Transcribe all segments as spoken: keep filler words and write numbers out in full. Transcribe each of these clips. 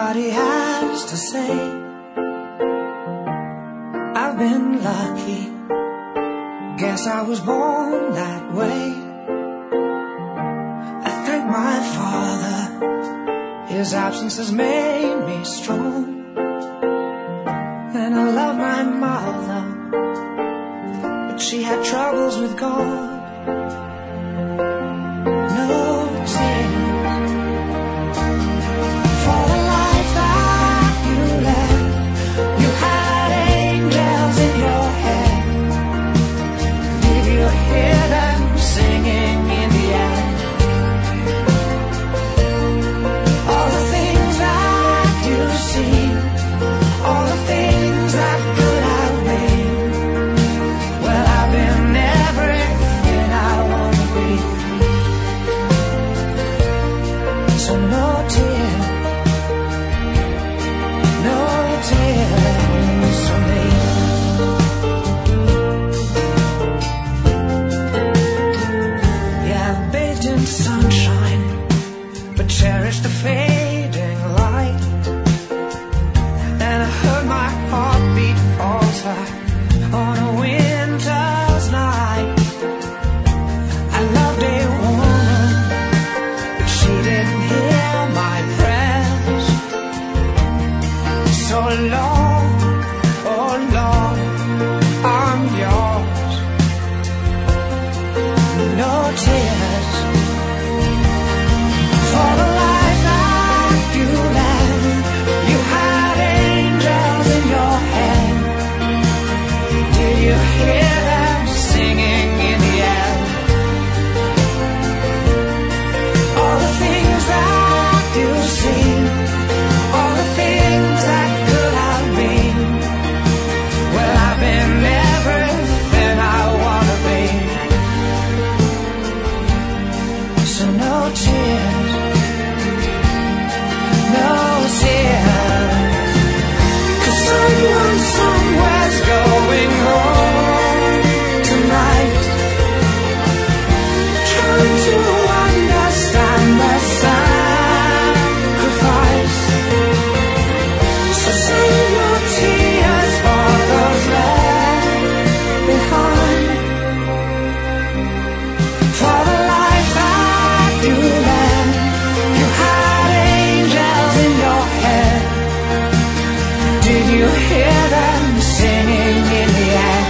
Everybody has to say I've been lucky. Guess I was born that way. I thank my father, his absence has made me strong. And I love my mother, but she had troubles with God. So no tears, no tears for me. Yeah, I've bathed in sunshine, but cherished the fading light. And I heard my heartbeat falter on a winter's night. I loved a woman, but she didn't hear my prayers. So long, oh long, I'm yours. No tears for the life that you led. You had angels in your head. Did you hear them singing in the air? All the things that you've seen, all the things that could have been. Well, I've been everything I wanna be. So no tears, no tears, 'cause someone somewhere's going home tonight, trying to understand the sacrifice. So save your tears for those left behind. For the life that you led, you had angels in your head. Did you hear them singing in the air?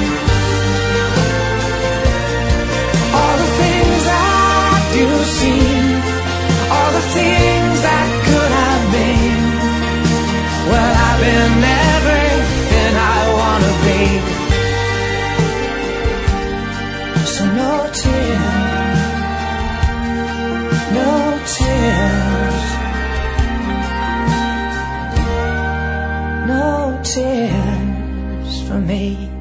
All the things that you've seen, all the things that could have been. Well, I've been everything I wanna be. So no tears, no tears, no tears for me.